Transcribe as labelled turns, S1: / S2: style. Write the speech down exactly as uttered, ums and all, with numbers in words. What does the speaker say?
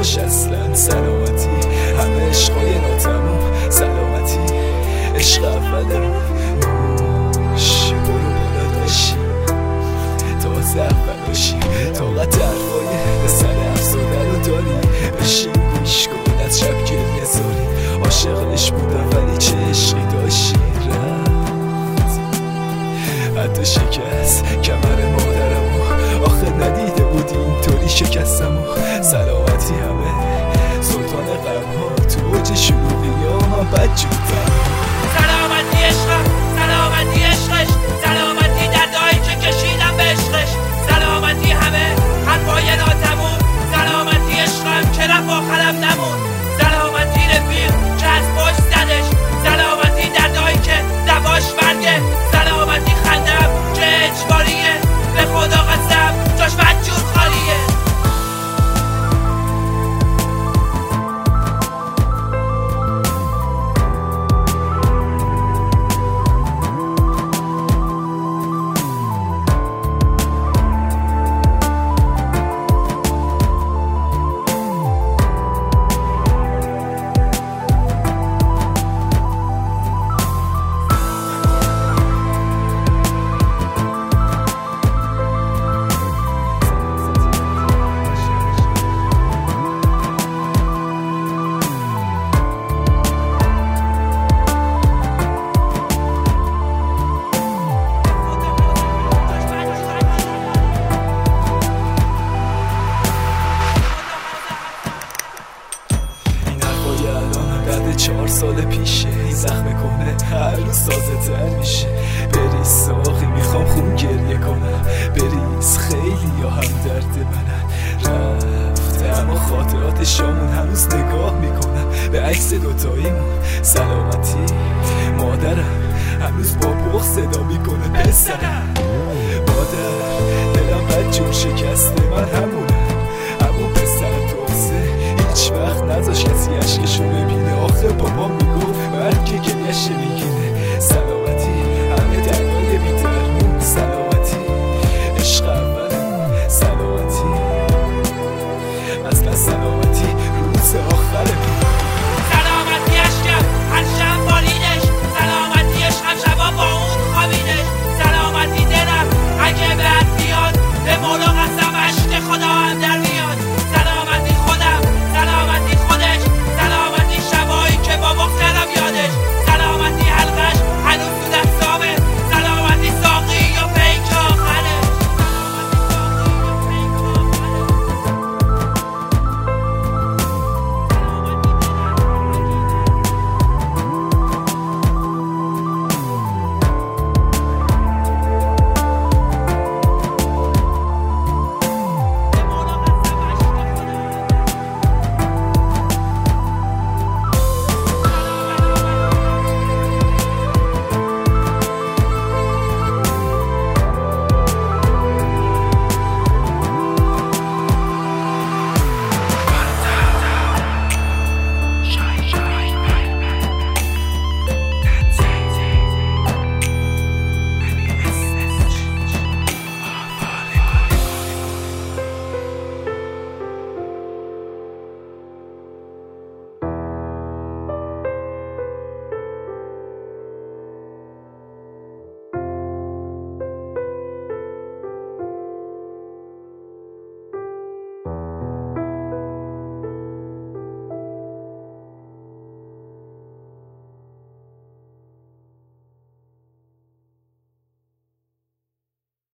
S1: باش اصلا سلامتی، همه عشقای ناتمام سلامتی، عشق اولمون نوش برو بالا داشی تازه اولاشی، طاقت حرفای به سر افزاده رو داری، بشین گوش کن از شب که نزاری، عاشقش بودم ولی چه عشقی داشتی، رفت حتی شکست کمر مادرمو، آخه ندیده بودی اینطوری شکستمو، سلامتی همه سلطان غمها تو اوج شلوغی ها بد جودم،
S2: سلامتی عشقم، سلامتی عشقش، سلامتی دردایی که کشیدم به عشقش، سلامتی همه حرفای ناتموم، سلامتی عشقم که رفت آخرم نمون، سلامتی رفیق که از پشت زدش، سلامتی دردایی که دواش مرگه، سلامتی خندم که اجباریه، به خدا قسم جاش بدجور خالیه.
S1: بعد چهار سال پیشه این زخم کنه هر روز تازه تر میشه، بریز ساقی میخوام خون گریه کنم، بریز خیلی یا هم درد منن، رفته اما خاطرات شامون هنوز نگاه میکنم به عکس دوتاییمون، سلامتی مادرم هنوز با بغض صدا میکنه پسرم، مادر دلم بد جور شکسته من همونم، همون پسر توسه هیچ وقت نذاش کسی عشقشو ببینه، آخه بابا میگفت مرد که گریه‌ش میگیره